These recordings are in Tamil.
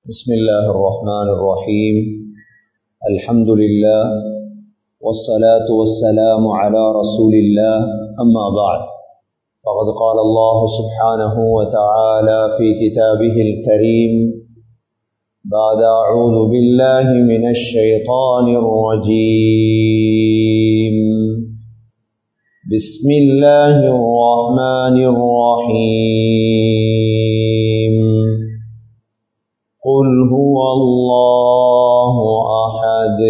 بسم الله الرحمن الرحيم. الحمد لله والصلاة والسلام على رسول الله. أما بعد، فقد قال الله سبحانه وتعالى في كتابه الكريم بعد أعوذ بالله من الشيطان الرجيم. بسم الله الرحمن الرحيم. قل هو الله أحد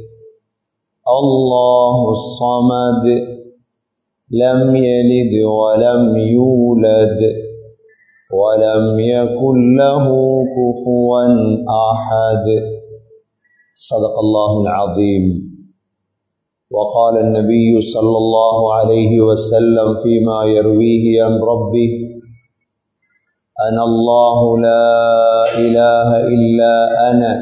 الله الصمد لم يلد ولم يولد ولم يكن له كفوا أحد. صدق الله العظيم. وقال النبي صلى الله عليه وسلم فيما يرويه عن ربه: أنا الله لا إله إلا أنا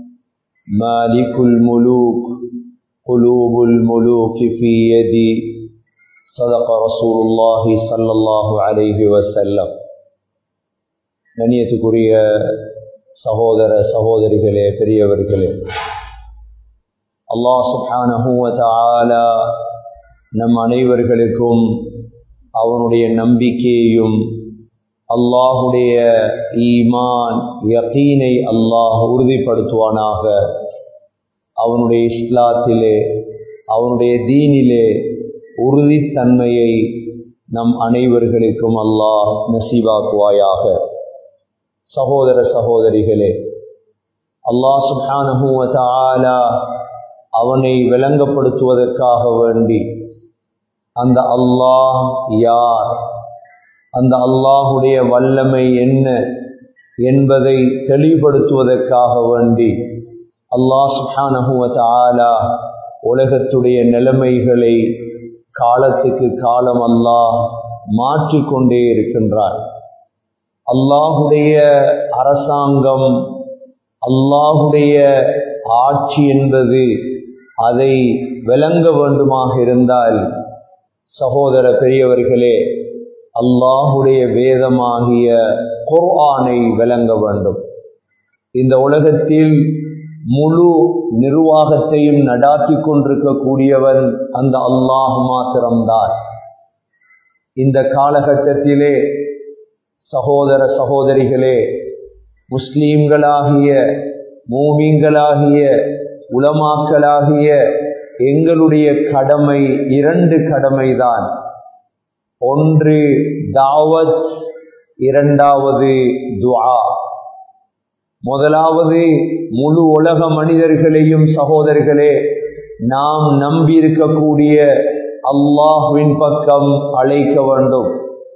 مالك الملوك قلوب الملوك في يدي. صدق رسول الله صلى الله عليه وسلم. கண்ணியத்துக்குரிய சகோதர சகோதரிகளே, பெரியவர்களே, அல்லாஹ் சுப்ஹானஹு வ தஆலா நம் அனைவர்களுக்கும் அவனுடைய நம்பிக்கையையும் அல்லாஹுடைய ஈமான் யகீனை அல்லாஹ் உறுதிப்படுத்துவானாக. அவனுடைய இஸ்லாத்திலே, அவனுடைய தீனிலே உறுதித்தன்மையை நம் அனைவர்களுக்கும் அல்லாஹ் நசீபாக்குவாயாக. சகோதர சகோதரிகளே, அல்லாஹ் சுப்ஹானஹு வ தஆலா அவனை விளங்கப்படுத்துவதற்காக வேண்டி அந்த அல்லாஹ் யார், அந்த அல்லாஹுடைய வல்லமை என்ன என்பதை தெளிவுபடுத்துவதற்காக வேண்டி அல்லாஹ் சுப்ஹானஹு வ தஆலா உலகத்துடைய நிலைமைகளை காலத்துக்கு காலம் அல்லாஹ் மாற்றிக்கொண்டே இருக்கின்றார். அல்லாஹுடைய அரசாங்கம், அல்லாஹுடைய ஆட்சி என்பது அதை விளங்க வேண்டுமாக இருந்தால், சகோதர பெரியவர்களே, அல்லாஹுடைய வேதமாகிய குர்ஆனை விளங்க வேண்டும். இந்த உலகத்தில் முழு நிர்வாகத்தையும் நடாத்தி கொண்டிருக்கக்கூடியவன் அந்த அல்லாஹ் மாத்திரம்தான். இந்த காலகட்டத்திலே சகோதர சகோதரிகளே, முஸ்லீம்களாகிய மூமின்களாகிய உலமாக்களாகிய எங்களுடைய கடமை இரண்டு கடமைதான். ஒன்று தாவத், இரண்டாவது துஆ. முதலாவது முழு உலக மனிதர்களையும் சகோதரர்களே நாம் நம்பியிருக்கக்கூடிய அல்லாஹ்வின் பக்கம் அழைக்க வேண்டும்.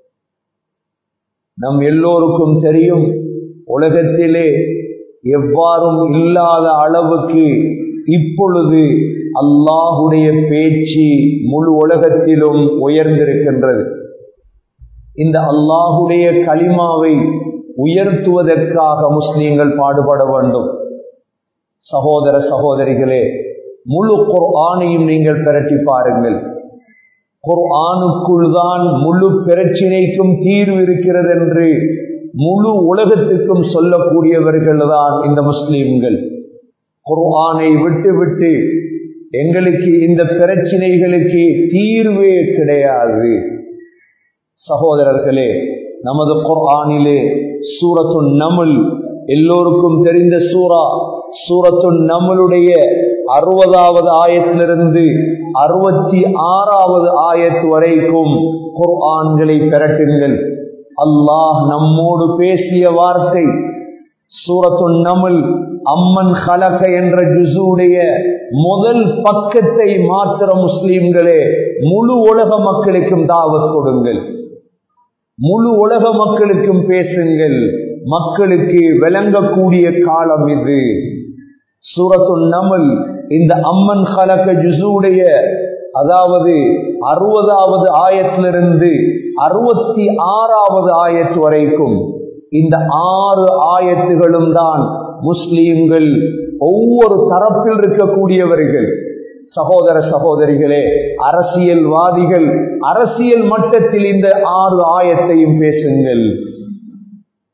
நம் எல்லோருக்கும் தெரியும், உலகத்திலே எவ்வாறும் இல்லாத அளவுக்கு இப்பொழுது அல்லாஹுடைய பேச்சு முழு உலகத்திலும் உயர்ந்திருக்கின்றது. இந்த அல்லாஹுடைய கலிமாவை உயர்த்துவதற்காக முஸ்லீம்கள் பாடுபட வேண்டும். சகோதர சகோதரிகளே, முழு குர்ஆனையும் நீங்கள் பிரட்டி பாருங்கள். குர்ஆனுக்குள் தான் முழு பிரச்சினைக்கும் தீர்வு இருக்கிறது என்று முழு உலகத்துக்கும் சொல்லக்கூடியவர்கள் தான் இந்த முஸ்லீம்கள். குர்ஆனை விட்டு எங்களுக்கு இந்த பிரச்சினைகளுக்கு தீர்வே கிடையாது. சகோதரர்களே, நமது குர்ஆனிலே சூரத்துன் நம்ல், எல்லோருக்கும் தெரிந்த சூரத்துன் நம்லுடைய 60வது ஆயத்திலிருந்து 66வது ஆயத் வரைக்கும் குர்ஆன்களை பிரட்டுங்கள். அல்லாஹ் நம்மோடு பேசிய வார்த்தை சூரத்துன் நம்ல் அம்மன் ஹலக என்ற ஜுஸுடைய முதல் பக்கத்தை மாத்திர முஸ்லீம்களே முழு உலக மக்களுக்கும் தாவத் கொடுங்கள். முழு உலக மக்களுக்கும் பேசுங்கள். மக்களுக்கு விளங்கக்கூடிய காலம் இது. சூரத்துன் நம்ல் இந்த அம்மன் ஹலக ஜுஸுடைய அதாவது 60வது ஆயத்திலிருந்து 66வது ஆயத் வரைக்கும் இந்த 6 ஆயத்துகளும் தான் முஸ்லீம்கள் ஒவ்வொரு தரப்பில் இருக்கக்கூடியவர்கள். சகோதர சகோதரிகளே, அரசியல்வாதிகள் அரசியல் மட்டத்தில் இந்த 6 ஆயத்தையும் பேசுங்கள்.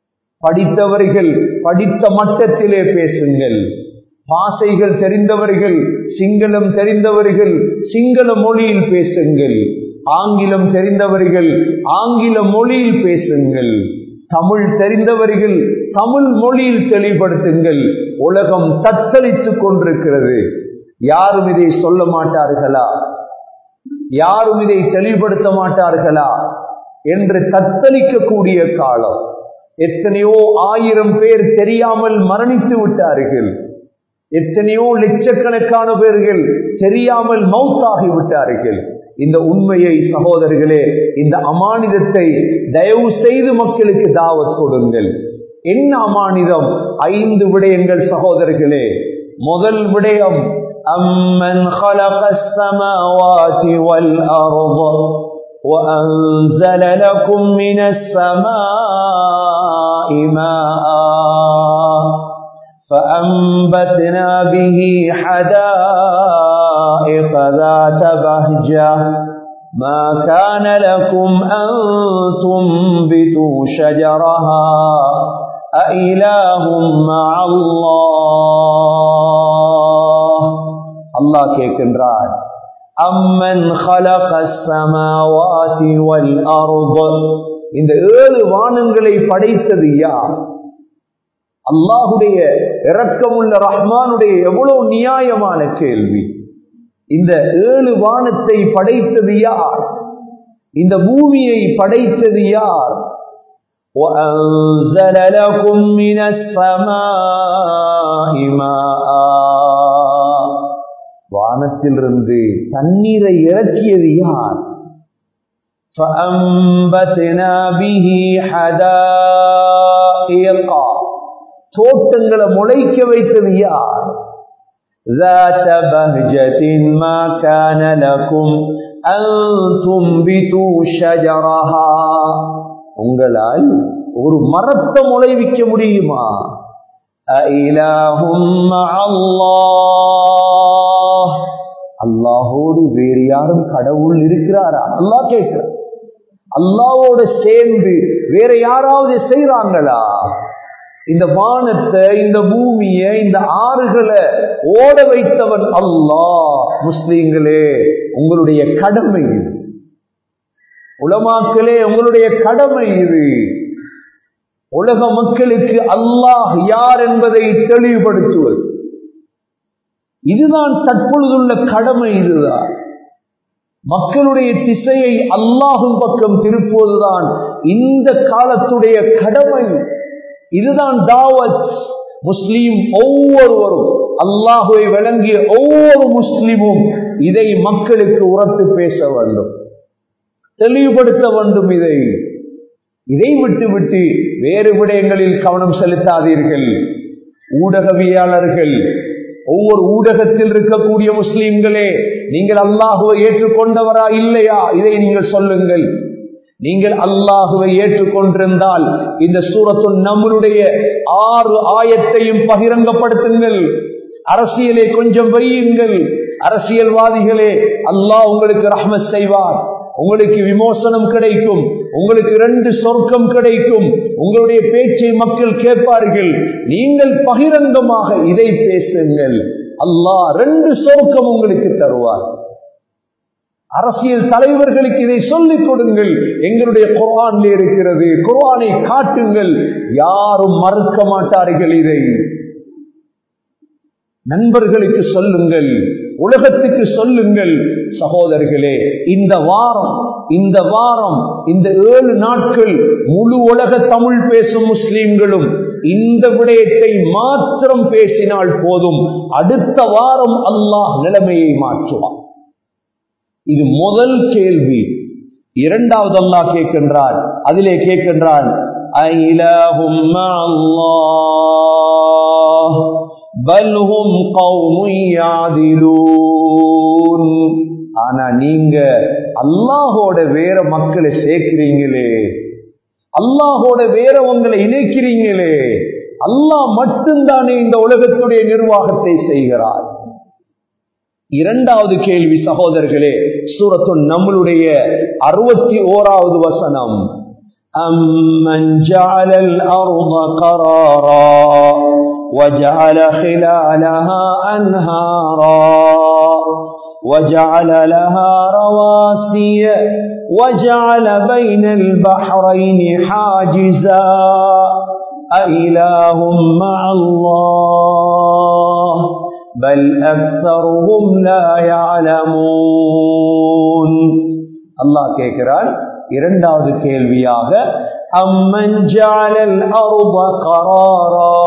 படித்தவர்கள் படித்த மட்டத்திலே பேசுங்கள். பாஷைகள் தெரிந்தவர்கள், சிங்களம் தெரிந்தவர்கள் சிங்கள மொழியில் பேசுங்கள். ஆங்கிலம் தெரிந்தவர்கள் ஆங்கில மொழியில் பேசுங்கள். தமிழ் தெரிந்தவர்கள் தமிழ் மொழியில் தெளிவுபடுத்துங்கள். உலகம் தத்தளித்துக் கொண்டிருக்கிறது. யாரும் இதை சொல்ல மாட்டார்களா? யாரும் இதை தெளிவுபடுத்த மாட்டார்களா என்று தத்தளிக்கக்கூடிய காலம். எத்தனையோ 1000 பேர் தெரியாமல் மரணித்து விட்டார்கள். எத்தனையோ லட்சக்கணக்கான பேர்கள் தெரியாமல் மௌத்தாகி விட்டார்கள். இந்த உண்மையை சகோதரர்களே, இந்த அமானிதத்தை தயவு செய்து மக்களுக்கு தாவத் கொடுங்கள். என்ன அமானிதம்? 5 விடயங்கள் சகோதரர்களே. முதல் விடயம், அம்மன் خلقஸ் ஸமாவாதி வல் அர்ض وأنزل لكم من السماء ماء فأنبتنا به حدائق ذات بهجة ما كان لكم أن تنبتوا شجرها أإله مع الله. அல்லாஹ் கேட்கின்றார், அம்மன் خلقஸ் ஸமாவாதி வல் அர்ض, இந்த 7 வானங்களை படைத்தது யார்? அல்லாஹுடைய இரக்கமுள்ள ரஹ்மானுடைய எவ்வளவு நியாயமான கேள்வி. இந்த 7 வானத்தை படைத்தது யார்? இந்த பூமியை படைத்தது யார்? وَأَنزَلَ لَكُم مِّنَ السَّمَاءِ مَاءً, வானத்திலிருந்து தண்ணீரை இறக்கியது யார்? فَأَنبَتْنَا بِهِ حَدَائِقَ, தோட்டங்களை முளைக்க வைத்தது யார்? ذَاتَ بَهْجَةٍ مَا كَانَ لَكُمْ أَن تُنبِتُوا شَجَرَهَا, உங்களால் ஒரு மரத்தை முளைவிக்க முடியுமா? أَإِلَٰهٌ مَّعَ اللَّهِ, அல்லாஹோடு வேறு யாரும் கடவுள் இருக்கிறாரா? அல்லாஹ் கேட்கிறார். அல்லாஹ்வோடு சேர்ந்து வேற யாராவது செய்றாங்களா? இந்த வானத்தை, இந்த பூமியை, இந்த ஆறுகளை ஓட வைத்தவன் அல்லாஹ். முஸ்லிம்களே, உங்களுடைய கடமை இது. உலமாக்களே, உங்களுடைய கடமை இது. உலக மக்களுக்கு அல்லாஹ் யார் என்பதை தெளிவுபடுத்துவது இதுதான் தற்பொழுதுள்ள கடமை. இதுதான் மக்களுடைய திசையை அல்லாஹ்வின் பக்கம் திருப்புவதுதான் இந்த காலத்துடைய கடமை. இதுதான் தாவத். முஸ்லிம் ஒவ்வொருவரும், அல்லாஹ்வை விளங்கிய ஒவ்வொரு முஸ்லிமும் இதை மக்களுக்கு உரத்து பேச வேண்டும், தெளிவுபடுத்த வேண்டும். இதை விட்டு வேறு விடயங்களில் கவனம் செலுத்தாதீர்கள். ஊடகவியலாளர்கள், ஒவ்வொரு ஊடகத்தில் இருக்கக்கூடிய முஸ்லிம்களே, நீங்கள் அல்லாஹுவை ஏற்றுக்கொண்டவரா இல்லையா? இதை நீங்கள் சொல்லுங்கள். நீங்கள் அல்லாஹுவை ஏற்றுக்கொண்டிருந்தால் இந்த சூரத்துன் நம்லுடைய 6 ஆயத்தையும் பகிரங்கப்படுத்துங்கள். அரசியலை கொஞ்சம் வையுங்கள். அரசியல்வாதிகளே, அல்லாஹ் உங்களுக்கு ரஹ்மத் செய்வார். உங்களுக்கு விமோசனம் கிடைக்கும். உங்களுக்கு 2 சொர்க்கம் கிடைக்கும். உங்களுடைய பேச்சை மக்கள் கேட்பார்கள். நீங்கள் பகிரங்கமாக இதை பேசுங்கள். அல்லாஹ் 2 சொர்க்கம் உங்களுக்கு தருவார். அரசியல் தலைவர்களுக்கு இதை சொல்லிக் கொடுங்கள். எங்களுடைய குர்ஆனில் இருக்கிறது, குர்ஆனை காட்டுங்கள். யாரும் மறுக்க மாட்டார்கள். இதை நண்பர்களுக்கு சொல்லுங்கள், உலகத்துக்கு சொல்லுங்கள். சகோதரர்களே, இந்த வாரம் இந்த 7 நாட்கள் முழு உலக தமிழ் பேசும் முஸ்லிம்களும் இந்த விடயத்தை மாத்திரம் பேசினால் போதும். அடுத்த வாரம் அல்லாஹ் நிலைமையை மாற்றுவான். இது முதல் கேள்வி. இரண்டாவது அல்லாஹ் கேட்கின்றான், அதிலே கேட்கின்றான், ஐலஹும் மஅல்லாஹ் பல் ஹும் கௌமுன் யாதிலூன். ஆனா நீங்க அல்லாஹோட வேற மக்களை சேர்க்கிறீங்களே, அல்லாஹோட வேற உங்களை இணைக்கிறீங்களே. அல்லாஹ் மட்டும்தானே இந்த உலகத்துடைய நிர்வாகத்தை செய்கிறார். இரண்டாவது கேள்வி சகோதரர்களே, சூரத்துன் நம்லுடைய 61வது வசனம், أَمَّنْ جَعَلَ الْأَرْضَ قَرَارًا وَجَعَلَ خِلَالَهَا أَنْهَارًا وَجَعَلَ لَهَا رَوَاسِيَ وَجَعَلَ بَيْنَ الْبَحْرَيْنِ حَاجِزًا أَإِلَٰهٌ مَّعَ اللَّهِ بَلْ أَكْثَرُهُمْ لَا يَعْلَمُونَ. அல்லாஹ் கேட்கிறான் இரண்டாவது கேள்வியாக, أَمَّنْ جَعَلَ الْأَرْضَ قَرَارًا,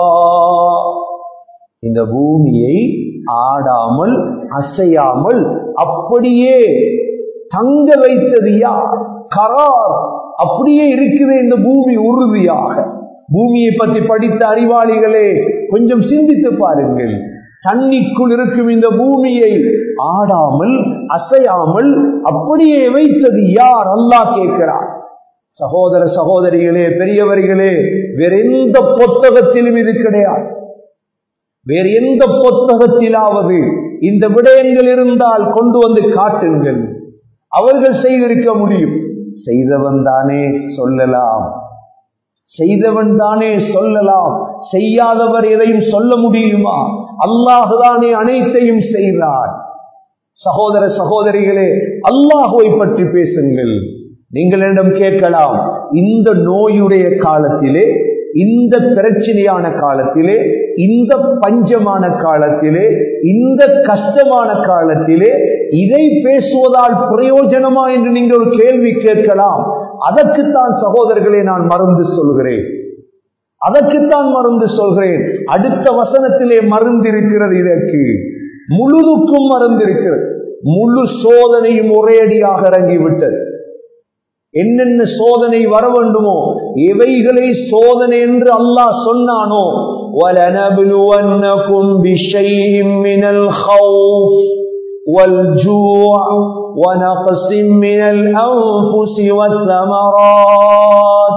இந்த பூமியை ஆடாமல் அசையாமல் அப்படியே தங்க வைத்தது யார்? கரார், அப்படியே இருக்குது இந்த பூமி உறுதியாக. பூமியை பற்றி படித்த அறிவாளிகளே கொஞ்சம் சிந்தித்து பாருங்கள். தண்ணிக்குள் இருக்கும் இந்த பூமியை ஆடாமல் அசையாமல் அப்படியே வைத்தது யார்? அல்லாஹ் கேட்கிறார். சகோதர சகோதரிகளே, பெரியவர்களே, வேற எந்த புத்தகத்திலும் இது கிடையாது. வேறு எந்த புத்தகத்திலாவது இந்த விடயங்கள் இருந்தால் கொண்டு வந்து காட்டுங்கள். அவர்கள் செய்திருக்க முடியும். செய்தவன் தானே சொல்லலாம், செய்தவன் தானே சொல்லலாம். செய்யாதவர் எதையும் சொல்ல முடியுமா? அல்லாஹ் தானே அனைத்தையும் செய்தார். சகோதர சகோதரிகளே, அல்லாஹ்வை பற்றி பேசுங்கள். நீங்கள் என்னிடம் கேட்கலாம், இந்த நோயுடைய காலத்திலே, இந்த பிரச்சனையான காலத்திலே, இந்த பஞ்சமான காலத்திலே, இந்த கஷ்டமான காலத்திலே இதை பேசுவதால் பிரயோஜனமா என்று நீங்கள் ஒரு கேள்வி கேட்கலாம். அதற்குத்தான் சகோதரர்களே நான் மருந்து சொல்கிறேன். அதற்குத்தான் மருந்து சொல்கிறேன். அடுத்த வசனத்திலே மருந்து இருக்கிறது. இதற்கு முழுதுக்கும் மருந்து இருக்கிறது. முழு சோதனையும் ஒரேடியாக இறங்கிவிட்டது. என்னென்ன சோதனை வர வேண்டுமோ, எவைகளை சோதனை என்று அல்லாஹ் சொன்னானோ, وَلَنَبْلُوَنَّكُمْ بِشَيْءٍ مِّنَ الْخَوْفِ وَالْجُوعِ وَنَقْصٍ مِّنَ الْأَنفُسِ وَالثَّمَرَاتِ.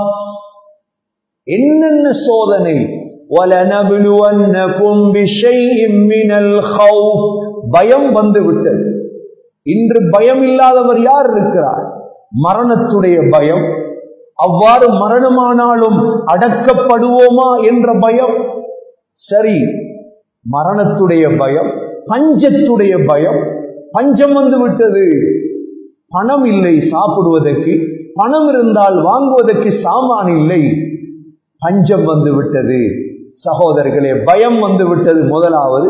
என்னென்ன சோதனை? وَلَنَبْلُوَنَّكُمْ بِشَيْءٍ مِّنَ الْخَوْفِ, பயம் வந்துவிட்டது. இன்று பயம் இல்லாதவர் யார் இருக்கிறார்? மரணத்துடைய பயம், அவ்வாறு மரணமானாலும் அடக்கப்படுவோமா என்ற பயம். சரி, மரணத்துடைய பயம், பஞ்சத்துடைய பயம். பஞ்சம் வந்து விட்டது. பணம் இல்லை சாப்பிடுவதற்கு, பணம் இருந்தால் வாங்குவதற்கு சாமான் இல்லை. பஞ்சம் வந்து விட்டது. சகோதரர்களே, பயம் வந்து விட்டது. முதலாவது,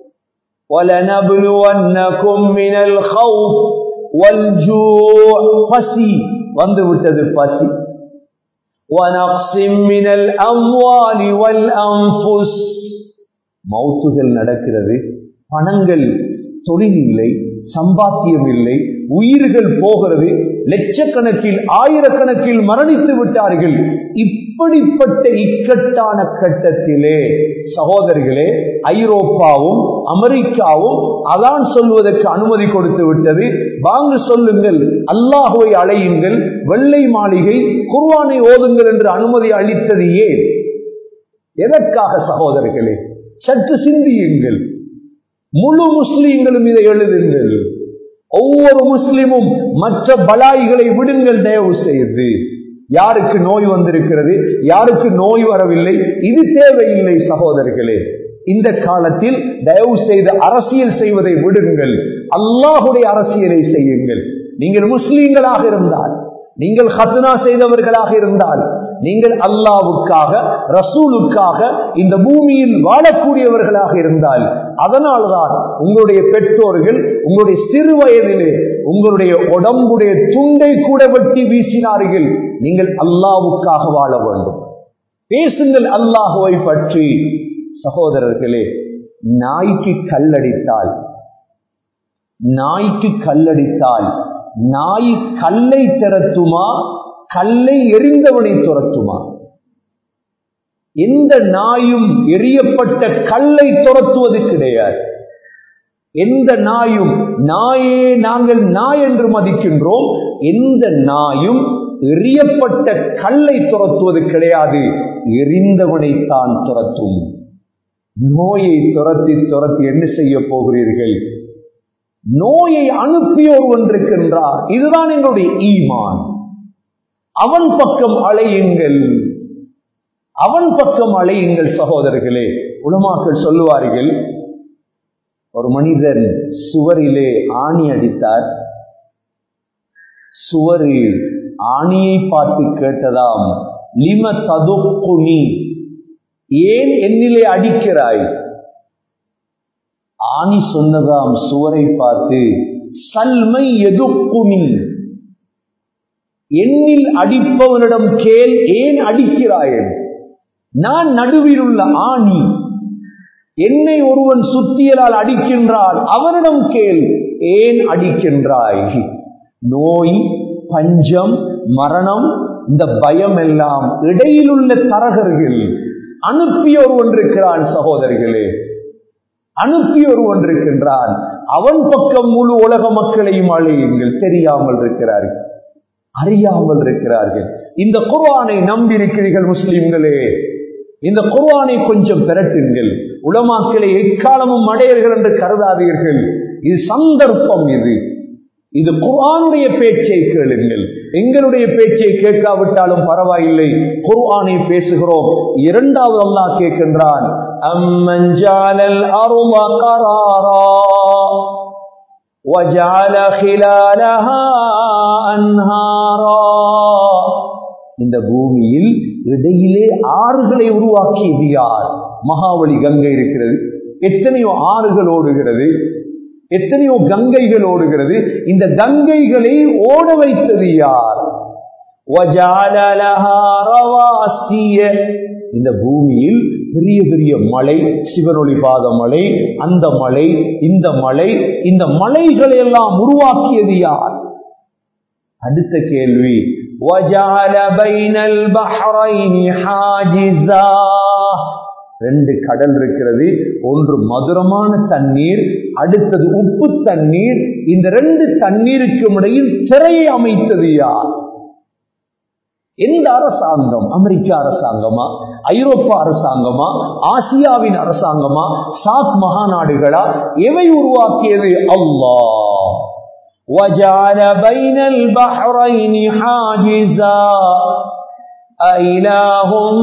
وَلَنَبْلُوَنَّكُمْ مِنَ الْخَوْفِ وَالْجُوعِ, பசி வந்து விட்டது. பசி. وَنَقْصٍ مِّنَ الْأَمْوَالِ وَالْأَنفُسِ, மௌத்துகள் நடக்கிறது. பணங்கள், தொழில் இல்லை, சம்பாத்தியம் இல்லை, உயிர்கள் போகிறது. லட்சக்கணக்கில் ஆயிரக்கணக்கில் மரணித்து விட்டார்கள். இப்படிப்பட்ட இக்கட்டான கட்டத்திலே சகோதரர்களே, ஐரோப்பாவும் அமெரிக்காவும் அதான் சொல்வதற்கு அனுமதி கொடுத்து விட்டது. வாங்க சொல்லுங்கள், அல்லாஹ்வை அழையுங்கள், வெள்ளை மாளிகை குர்ஆனை ஓதுங்கள் என்று அனுமதி அளித்தது ஏன்? எதற்காக சகோதரர்களே? சற்று சிந்தியுங்கள். முழு முஸ்லீம்களும் இதை எழுதுங்கள். ஒவ்வொரு முஸ்லிமும் மற்ற பலாய்களை விடுங்கள் தயவு செய்து. யாருக்கு நோய் வந்திருக்கிறது, யாருக்கு நோய் வரவில்லை, இது தேவையில்லை சகோதரர்களே. இந்த காலத்தில் தயவு செய்து அரசியல் செய்வதை விடுங்கள். அல்லாஹுடைய அரசியலை செய்யுங்கள். நீங்கள் முஸ்லீம்களாக இருந்தால், நீங்கள் ஹத்னா செய்தவர்களாக இருந்தால், நீங்கள் அல்லாஹ்வுக்காக ரசூலுக்காக இந்த பூமியில் வாழக்கூடியவர்களாக இருந்தால், அதனால்தான் உங்களுடைய பெற்றோர்கள் உங்களுடைய சிறு வயதிலே உங்களுடைய உடம்புடைய துண்டை கூட வெட்டி வீசினார்கள். நீங்கள் அல்லாஹ்வுக்காக வாழ வேண்டும். பேசுங்கள் அல்லாஹ்வை பற்றி. சகோதரர்களே, நாய்க்கு கல்லடித்தால் நாய் கல்லை திரட்டுமா, கல்லை எறிந்தவனை துரத்துமா? எந்த நாயும் எரியப்பட்ட கல்லை துரத்துவது கிடையாது. எந்த நாயும், நாயே நாங்கள் நாய் என்று மதிக்கின்றோம், எந்த நாயும் எரியப்பட்ட கல்லை துரத்துவது கிடையாது, எரிந்தவனைத்தான் துரத்தும். நோயை துரத்தி துரத்தி என்ன செய்ய போகிறீர்கள்? நோயை அனுப்பியோர் ஒன்றிருக்கின்றார். இதுதான் எங்களுடைய ஈமான். அவன் பக்கம் அழையுங்கள், அவன் பக்கம் அழையுங்கள். சகோதரர்களே, உலமாக்கள் சொல்லுவார்கள், ஒரு மனிதன் சுவரிலே ஆணி அடித்தார். சுவரில் ஆணியை பார்த்து கேட்டதாம், லிம ததுக்குனி, ஏன் என்னிலே அடிக்கிறாய்? ஆணி சொன்னதாம் சுவரை பார்த்து, சல்மை எதுக்குனி, என்னில் அடிப்பவனிடம் கேள், ஏன் அடிக்கிறாய்? நான் நடுவில் உள்ள ஆணி, என்னை ஒருவன் சுத்தியலால் அடிக்கின்றான், அவனிடம் கேள், ஏன் அடிக்கின்றாய்? நோய், பஞ்சம், மரணம், இந்த பயம் எல்லாம் இடையிலுள்ள தரகர்கள். அனுப்பிய ஒருவன் இருக்கிறான் சகோதரர்களே, அனுப்பிய ஒருவன் இருக்கின்றான். அவன் பக்கம் முழு உலக மக்களையும் அழையுங்கள். தெரியாமல் இருக்கிறார்கள், அறியாமல் இருக்கிறார்கள். இந்த குர்ஆனை நம்பி இருக்கிறீர்கள் முஸ்லிம்களே, இந்த குர்ஆனை கொஞ்சம் பெறட்டுங்கள். உலமாக்களை எக்காலமும் மடையர்கள் என்று கருதாதீர்கள். இது சந்தர்ப்பம், இது குர்ஆனுடைய பேச்சை கேளுங்கள். எங்களுடைய பேச்சை கேட்காவிட்டாலும் பரவாயில்லை, குர்ஆனை பேசுகிறோம். இரண்டாவது அல்லாஹ் கேட்கின்றான், அம்மன் ஜஅலல் அர்த கராரா வஜஅல ஹிலாலஹா அன்ஹாரா, இந்த பூமியில் இடையிலே ஆறுகளை உருவாக்கியது யார்? மகாவலி கங்கை இருக்கிறது, எத்தனையோ ஆறுகள் ஓடுகிறது, எத்தனையோ கங்கைகள் ஓடுகிறது. இந்த கங்கைகளை ஓட வைத்தது யார்? வஜஅல லஹா ரவாசிய, இந்த பூமியில் பெரிய பெரிய மலை, சிவனொளிபாத மலை, அந்த மலை, இந்த மலை, இந்த மலைகளை எல்லாம் உருவாக்கியது யார்? அடுத்த கேள்வி, வஜஅல பைனல் பஹ்ரைனி ஹாஜிஸா, ரெண்டு கடல் இருக்கிறது, ஒன்று மதுரமான தண்ணீர், அடுத்தது உப்பு தண்ணீர். இந்த ரெண்டு தண்ணீருக்கும் இடையில் திரையை அமைத்தது யார்? எந்த அரசாங்கம்? அமெரிக்க அரசாங்கமா, ஐரோப்பா அரசாங்கமா, ஆசியாவின் அரசாங்கமா, சாக் மகாநாடுகளா? எவை உருவாக்கியது? அல்லாஹ். வஜஅல பைனல் பஹ்ரைனி ஹாஜிஸா அஇலாஹும்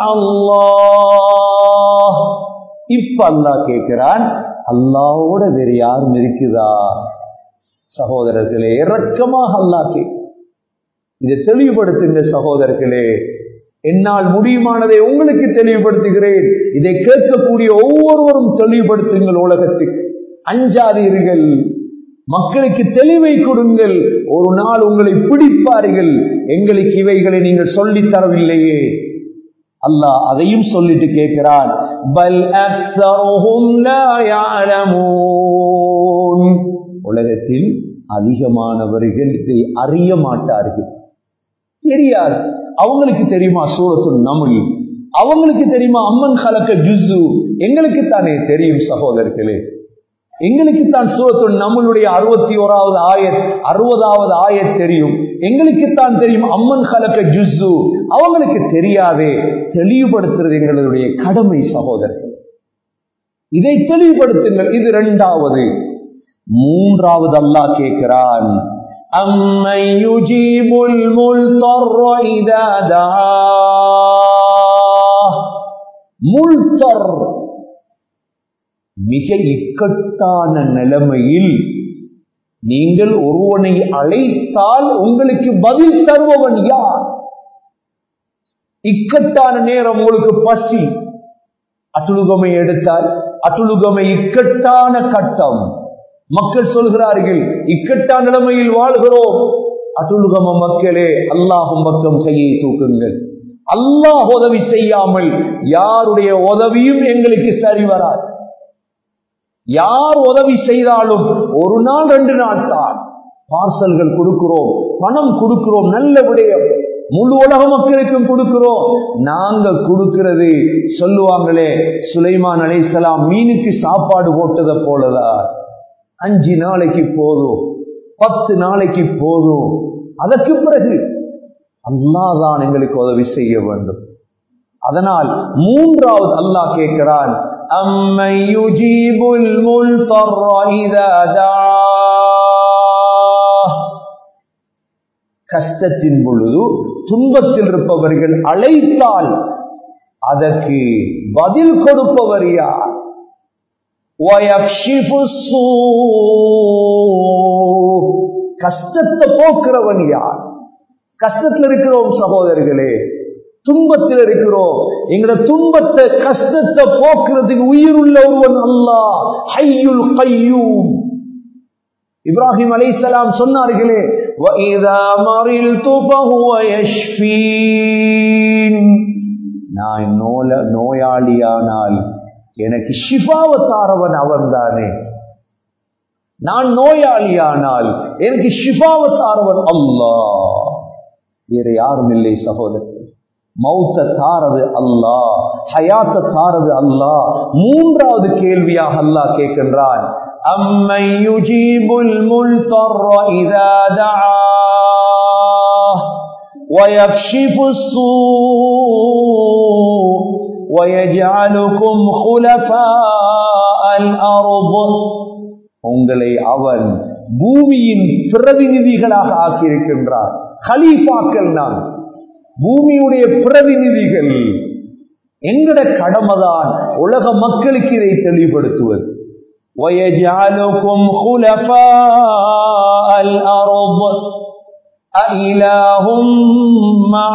மஅல்லாஹ். இப்ப அல்லாஹ் கேட்கிறான், அல்லாஹ்வோட வேறு யாரும் இருக்குதா? சகோதரர்களே, இரக்கமாக அல்லாஹ் கேட்க, இதை தெளிவுபடுத்துங்க சகோதரர்களே. என்னால் முடியுமானதை உங்களுக்கு தெளிவுபடுத்துகிறேன். இதை கேட்கக்கூடிய ஒவ்வொருவரும் தெளிவுபடுத்துங்கள். உலகத்துக்கு அஞ்சாதீர்கள், மக்களுக்கு தெளிவை கொடுங்கள். ஒரு நாள் உங்களை பிடிப்பார்கள், எங்களுக்கு இவைகளை நீங்கள் சொல்லித் தரவில்லையே. அல்லாஹ் அதையும் சொல்லிட்டு கேட்கிறான், பல் அக்ஸருஹும் லா யஅலமூன், உலகத்தில் அதிகமானவர்கள் இதை அறிய மாட்டார்கள், தெரியாது. அவங்களுக்கு தெரியுமா சூரத்துல் நம்ல்? அவங்களுக்கு தெரியுமா அம்மன் ஹலக ஜுஸு? எங்களுக்கு தானே தெரியும் சகோதரர்களே, எங்களுக்கு தான் சூரத்துல் நம்லுடைய 61வது ஆயத் 60வது ஆயத் தெரியும். எங்களுக்குத்தான் தெரியும் அம்மன் ஹலக ஜுஸு, அவங்களுக்கு தெரியாதே. தெளிவுபடுத்துறது எங்களுடைய கடமை சகோதரர்கள், இதை தெளிவுபடுத்துங்கள். இது இரண்டாவது. மூன்றாவது அல்லாஹ் கேட்கிறான், அம்மை யுஜீபுல் முல்தர்ர இதா தஆ. முல்தர், மிக இக்கட்டான நிலைமையில் நீங்கள் ஒருவனை அழைத்தால் உங்களுக்கு பதில் தருபவன் யார்? இக்கட்டான நேரம், உங்களுக்கு பசி, அட்டுலுகமை எடுத்தால், அட்டுலுகமை இக்கட்டான கட்டம். மக்கள் சொல்கிறார்கள், இக்கட்டான நிலைமையில் வாழ்கிறோம். அட்டுலுகம மக்களே, அல்லாஹ்வின் பக்கம் கையை தூக்குங்கள். அல்லாஹ் உதவி செய்யாமல் யாருடைய உதவியும் எங்களுக்கு சரி வராது. யார் உதவி செய்தாலும் ஒரு நாள் 2 நாள் தான். பார்சல்கள் கொடுக்கிறோம், பணம் கொடுக்கிறோம், நல்ல விடயம், முழு உலக மக்களுக்கும் கொடுக்கிறோம். நாங்க கொடுக்கிறது சொல்லுவாங்களே, சுலைமான் அலைஹிஸ்ஸலாம் மீனுக்கு சாப்பாடு போட்டதை போலதான். 5 நாளைக்கு போதும், 10 நாளைக்கு போதும், அதற்கு பிறகு அல்லாஹ் தான் எங்களுக்கு உதவி செய்ய வேண்டும். அதனால் மூன்றாவது அல்லாஹ் கேட்கிறான், அம்மை யுஜீபுல் முல்தர்ர இதா தஆ. கஷ்டத்தின் பொழுது துன்பத்தில் இருப்பவர்கள் அழைத்தால் அதற்கு பதில் கொடுப்பவர் யார்? கஷ்டத்தை போக்குறவன் யார்? கஷ்டத்தில் இருக்கிறோம் சகோதரர்களே, துன்பத்தில் இருக்கிறோம். எங்களோட துன்பத்தை கஷ்டத்தை போக்குறதுக்கு உயிருள்ள ஒருவன் அல்லாஹ், ஹய்யுல் கய்யூம். இப்ராஹிம் அலைஹிஸ்ஸலாம் சொன்னார்களே, வஇதா மரில்து ஃபஹுவ யஷ்ஃபீன். நான் நோயாளியானால் எனக்கு ஷிஃபாவை தாரவன் அவன்தானே. நான் நோயாளியானால் எனக்கு ஷிஃபாவை தாரவன் அல்லாஹ், வேற யாரும் இல்லை சகோதரர். மௌத்த தாரது அல்லாஹ், ஹயாத்த தாரது அல்லாஹ். மூன்றாவது கேள்வியாக அல்லாஹ் கேட்கின்றான், அம்மை யுஜீபுல் முல்தர்ர இதா தஆஹ் வயக்ஷிஃபுஸ் ஸூ வயஜஅலுகும் குலஃபாஅல் அர்த். உங்களை அவன் பூமியின் பிரதிநிதிகளாக ஆக்கியிருக்கின்றார். கலீஃபாக்கள் நாம், பூமியுடைய பிரதிநிதிகள். எங்கட கடமைதான் உலக மக்களுக்கு இதை தெளிவுபடுத்துவது. وَيَجْعَلُكُمْ خُلَفَاءَ الْأَرْضِ أَإِلَٰهٌ مَّعَ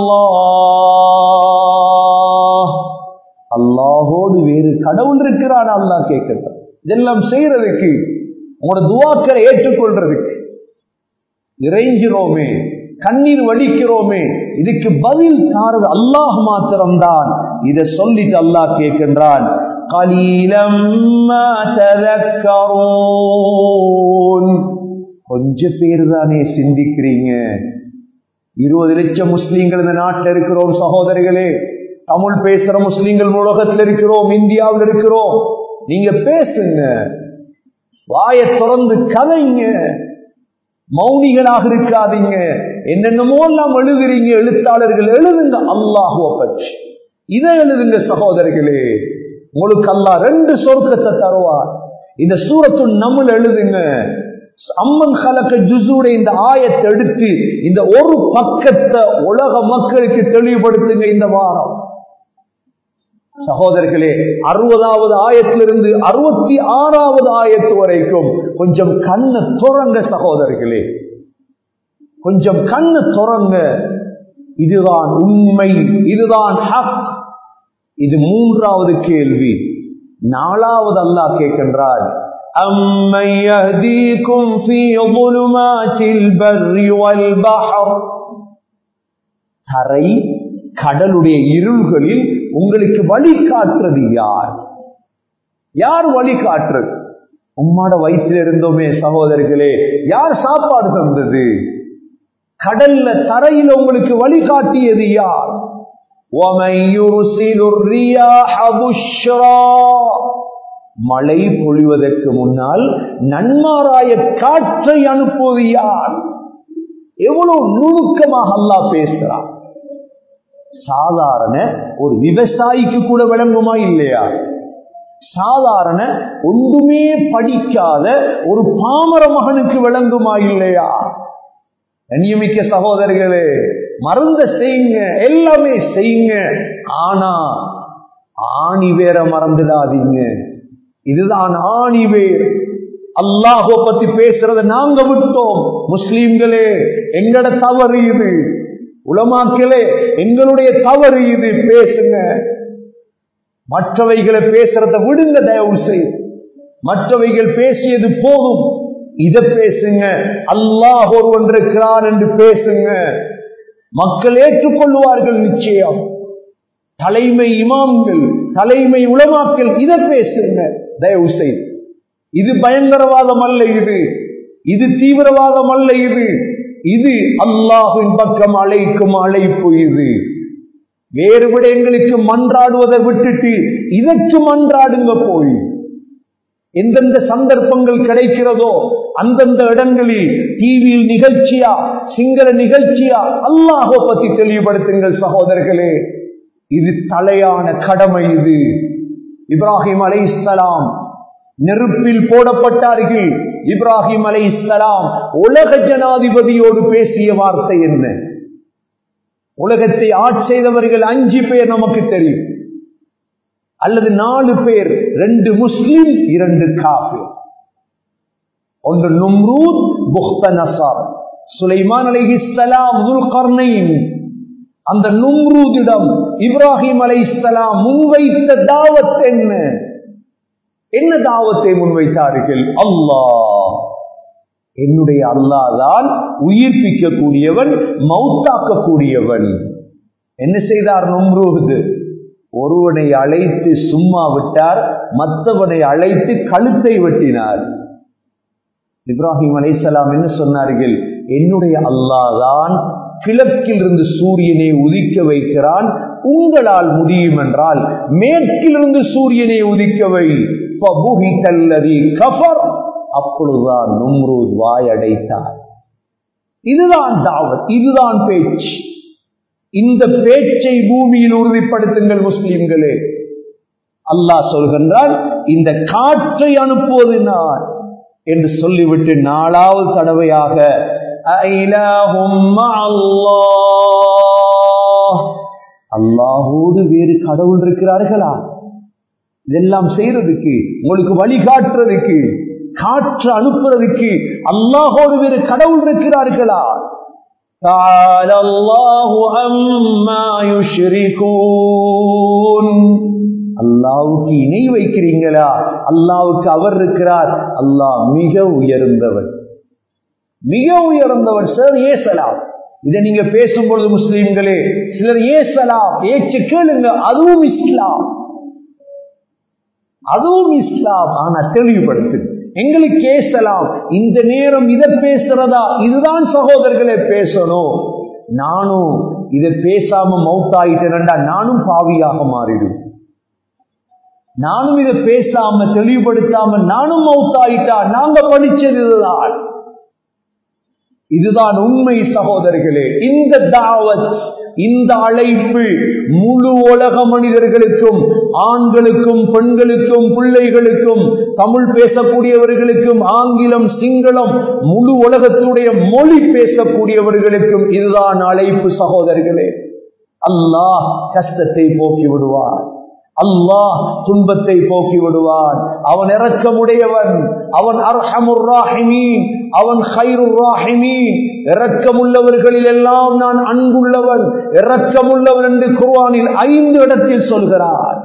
اللَّهِ. அல்லாஹோடு வேறு கடவுள் இருக்கிறான் அல்லாஹ் கேட்கிறான். இதெல்லாம் செய்யறதுக்கு, உங்களோட துஆக்களை ஏற்றுக்கொள்றதுக்கு இறைஞ்சிரோமே, கண்ணீர் வடிக்கிறோமே, இதுக்கு பதில் தாரது அல்லாஹ் மாத்திரம்தான். இதை சொல்லிட்டு அல்லாஹ் கேட்கின்றான், கலீலம் மா தذكرون. கொஞ்ச பேர் தானே சிந்திக்கிறீங்க. 20 லட்சம் முஸ்லீம்கள் இந்த நாட்டில் இருக்கிறோம் சகோதரர்களே. தமிழ் பேசுற முஸ்லீம்கள் உலகத்தில் இருக்கிறோம், இந்தியாவில் இருக்கிறோம். நீங்க பேசுங்க, வாயை திறந்து கதைங்க, மௌனிகளாக இருக்காதீங்க. என்னென்னமோ எல்லாம் எழுதுறீங்க, எழுத்தாளர்கள் எழுதுங்க அல்லாஹ்வை பற்றி. இதை எழுதுங்க சகோதரர்களே, உங்களுக்கு அல்லாஹ் 2 சொர்க்கத்தை தருவார். இந்த சூரத்துன் நம்ல் எழுதுங்க. அம்மன் ஹலக ஜுஸூட இந்த ஆயத்தை எடுத்து இந்த ஒரு பக்கத்தை உலக மக்களுக்கு தெளிவுபடுத்துங்க இந்த வாரம் சகோதரர்களே. 60வது ஆயத்திலிருந்து 66வது ஆயத்து வரைக்கும் கொஞ்சம் கண்ணை துறங்க சகோதரர்களே, கொஞ்சம் கண்ணை துறங்க. இதுதான் உண்மை, இதுதான் ஹக். இது 3வது கேள்வி. 4வது அல்லாஹ் கேட்கின்றார், أَمَّنْ يَهْدِيكُمْ فِي ظُلُمَاتِ الْبَرِّ وَالْبَحْرِ. தரை கடலுடைய இருள்களில் உங்களுக்கு வழி காட்டுறது யார்? யார் வழி காட்டுறது? உம்மாட வயிற்றில் இருந்தோமே சகோதரர்களே, யார் சாப்பாடு தந்தது? கடல்ல தரையில உங்களுக்கு வழி காட்டியது யார்? وَمَنْ يُرْسِلُ الرِّيَاحَ بُشْرًا. மழை பொழிவதற்கு முன்னால் நன்மாராய காற்றை அனுப்புவது யார்? எவ்வளவு நுணுக்கமாக அல்லாஹ் பேசுறான். சாதாரண ஒரு விவசாயிக்கு கூட விளங்குமா இல்லையா? சாதாரண ஒன்றுமே படிக்காத ஒரு பாமர மகனுக்கு விளங்குமா இல்லையா? கண்ணியமிக்க சகோதரர்களே, மருந்த செய்யுங்க, எல்லாமே செய்யுங்க, ஆனா ஆணி வேற மறந்துடாதீங்க. இதுதான் ஆணி வேர். அல்லாஹ்வை பத்தி பேசுறத நாங்க விட்டோம். முஸ்லிம்களே, எங்கட தவறு இது. உலமாக்களே, எங்களுடைய தவறு இது. பேசுங்க, மற்றவைகளை பேசுறத விடுங்க தயவு செய்து. மற்றவைகள் பேசியது போதும், இத பேசுங்க. அல்லாஹ் ஒருவன் இருக்கிறான் என்று பேசுங்க. மக்கள் ஏற்றுக்கொள்வார்கள் நிச்சயம். தலைமை இமாம்கள், தலைமை உலமாக்கள் இத பேசுங்க தயவு செய்து. இது பயங்கரவாதம் அல்ல, இது தீவிரவாதம் அல்ல, இது அல்லாஹ்வின் பக்கம் அழைக்கும் அழைப்பு. இது வேறு விடயங்களுக்கு மன்றாடுவதை விட்டுட்டு இதற்கு மன்றாடுங்க. போய் எந்தெந்த சந்தர்ப்பங்கள் கிடைக்கிறதோ அந்தந்த இடங்களில் டிவியில் நிகழ்ச்சியா, சிங்கள நிகழ்ச்சியா, அல்லாஹ்வை பத்தி தெளிவுபடுத்துங்கள் சகோதரர்களே. இது தலையான கடமை. இது இப்ராஹிம் அலைஹிஸ்ஸலாம் நெருப்பில் போடப்பட்டார்கள். இப்ராஹிம் அலைஹிஸ்ஸலாம் உலக ஜனாதிபதியோடு பேசிய வார்த்தை என்ன? உலகத்தை ஆட்சி செய்தவர்கள் 5 பேர் நமக்கு தெரியும், அல்லது 4 பேர், 2 முஸ்லிம் 2 காஃபிர். ஒன்று நும்ரூத், புக்தனஸர். சுலைமான் அலைஹிஸ்ஸலாம், துல்கர்னைன். அந்த நும்ரூதிடம் இப்ராஹிம் அலைஹிஸ்ஸலாம் முன்வைத்த தாவத் என்ன தாவத்தை முன்வைத்தார்கள்? அல்லாஹ், என்னுடைய அல்லாஹ் தான் உயிர்ப்பிக்கக்கூடியவன், மௌத்தாக்கக்கூடியவன். என்ன செய்தார் நும்ரூத்? ஒருவனை அழைத்து சும்மா விட்டார், மற்றவனை அழைத்து கழுத்தை வெட்டினார். இப்ராஹிம் அலைஹிஸ்ஸலாம் என்ன சொன்னார்கள்? என்னுடைய அல்லாஹ் தான் கிழக்கில் இருந்து சூரியனை உதிக்க வைக்கிறான், உங்களால் முடியும் என்றால் மேற்கிலிருந்து சூரியனை உதிக்க வை. அப்பொழுதுதான் நும்ரூத் வாயடைத்தார். இதுதான் தாவத், இதுதான் பேச்சு. இந்த பேச்சை பூமியில் உறுதிப்படுத்துங்கள் முஸ்லிம்களே. அல்லாஹ் சொல்கின்றான், இந்த காற்றை அனுப்புவது நான் என்று சொல்லிவிட்டு 4வது தடவையாக அல்லாஹோடு வேறு கடவுள் இருக்கிறார்களா? இதெல்லாம் செய்யறதுக்கு, உங்களுக்கு வழிகாட்டுறதுக்கு, காற்று அனுப்புறதுக்கு அல்லாஹோடு வேறு கடவுள் இருக்கிறார்களா? அல்லாஹ்வுக்கு இணை வைக்கிறீங்களா? அல்லாஹ்வுக்கு அவர் இருக்கிறார். அல்லாஹ் மிக உயர்ந்தவர், மிக உயர்ந்தவர். சார் ஏசலாம், இதை நீங்க பேசும்பொழுது முஸ்லிம்களே சிலர் ஏசலாம், ஏற்று கேளுங்க, அதுவும் இஸ்லாம், அதுவும் இஸ்லாம். ஆனா தெளிவுபடுத்து, எங்களுக்கு ஏசலாம், இந்த நேரம் இதை பேசுறதா? இதுதான் சகோதரர்களே பேசணும். நானும் இதை பேசாம மௌத்தாயிட்டேன்டா நானும் பாவியாக மாறிடும். நானும் இதை பேசாம தெளிவுபடுத்தாம நானும் மௌத்தாயிட்டா நாங்க படிச்சது இதுதான். இதுதான் உண்மை சகோதரர்களே. இந்த தாவத், இந்த அழைப்பு முழு உலக மனிதர்களுக்கும், ஆண்களுக்கும், பெண்களுக்கும், பிள்ளைகளுக்கும், தமிழ் பேசக்கூடியவர்களுக்கும், ஆங்கிலம், சிங்களம், முழு உலகத்துடைய மொழி பேசக்கூடியவர்களுக்கும் இதுதான் அழைப்பு சகோதரர்களே. அல்லாஹ் கஷ்டத்தை போக்கி விடுவார், அல்லாஹ் துன்பத்தை போக்கி விடுவான். அவன் இரக்கமுடையவன், அவன் அர்ஹமுர் ராஹிமீன், அவன் கைருர் ராஹிமீன். இரக்கமுள்ளவர்களில் எல்லாம் நான் அன்புள்ளவன், இரக்கமுள்ளவன் என்று குர்ஆனில் 5 இடத்தில் சொல்கிறார்.